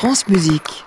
France Musique.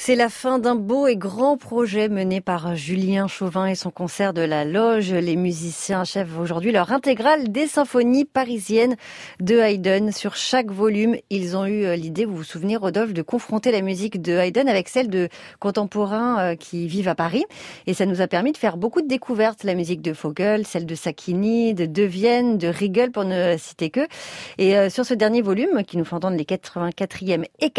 C'est la fin d'un beau et grand projet mené par Julien Chauvin et son concert de la Loge. Les musiciens achèvent aujourd'hui leur intégrale des symphonies parisiennes de Haydn. Sur chaque volume, ils ont eu l'idée, vous vous souvenez Rodolphe, de confronter la musique de Haydn avec celle de contemporains qui vivent à Paris. Et ça nous a permis de faire beaucoup de découvertes. La musique de Vogel, celle de Sacchini, de Vienne, de Riegel pour ne citer que. Et sur ce dernier volume, qui nous fait entendre les 84e et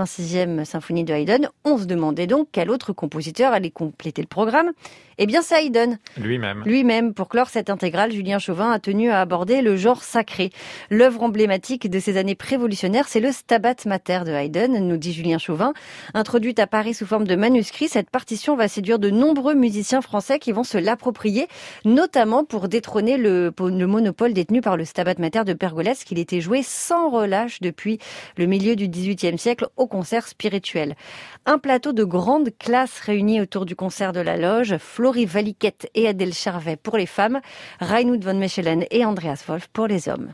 86e symphonies de Haydn, on se demandait donc quel autre compositeur allait compléter le programme. Eh bien, c'est Haydn. Lui-même. Pour clore cette intégrale, Julien Chauvin a tenu à aborder le genre sacré. L'œuvre emblématique de ces années prévolutionnaires, c'est le Stabat Mater de Haydn, nous dit Julien Chauvin. Introduite à Paris sous forme de manuscrit, cette partition va séduire de nombreux musiciens français qui vont se l'approprier, notamment pour détrôner le monopole détenu par le Stabat Mater de Pergolèse, qu'il était joué sans relâche depuis le milieu du XVIIIe siècle au concert spirituel. Un plateau de grande classe réuni autour du concert de la Loge, Florie Valiquette et Adèle Charvet pour les femmes, Reinhard von Mechelen et Andreas Wolf pour les hommes.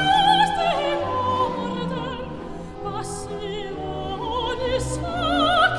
This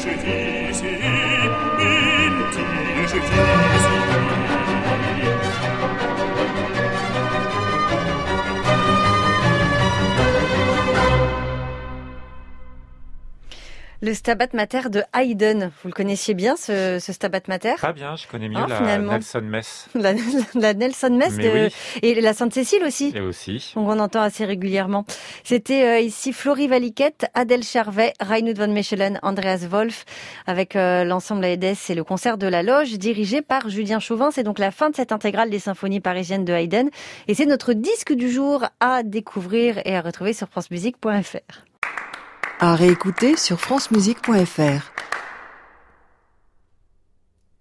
Le Stabat Mater de Haydn. Vous le connaissiez bien, ce Stabat Mater? Pas bien, je connais mieux finalement. Nelson Mess. La Nelson Mess et la Sainte-Cécile aussi. Et aussi. Donc on entend assez régulièrement. C'était ici Florie Valiquette, Adèle Charvet, Reinhard von Mechelen, Andreas Wolf, avec l'ensemble AEDES et le concert de la Loge, dirigé par Julien Chauvin. C'est donc la fin de cette intégrale des symphonies parisiennes de Haydn. Et c'est notre disque du jour à découvrir et à retrouver sur francemusique.fr. À réécouter sur francemusique.fr.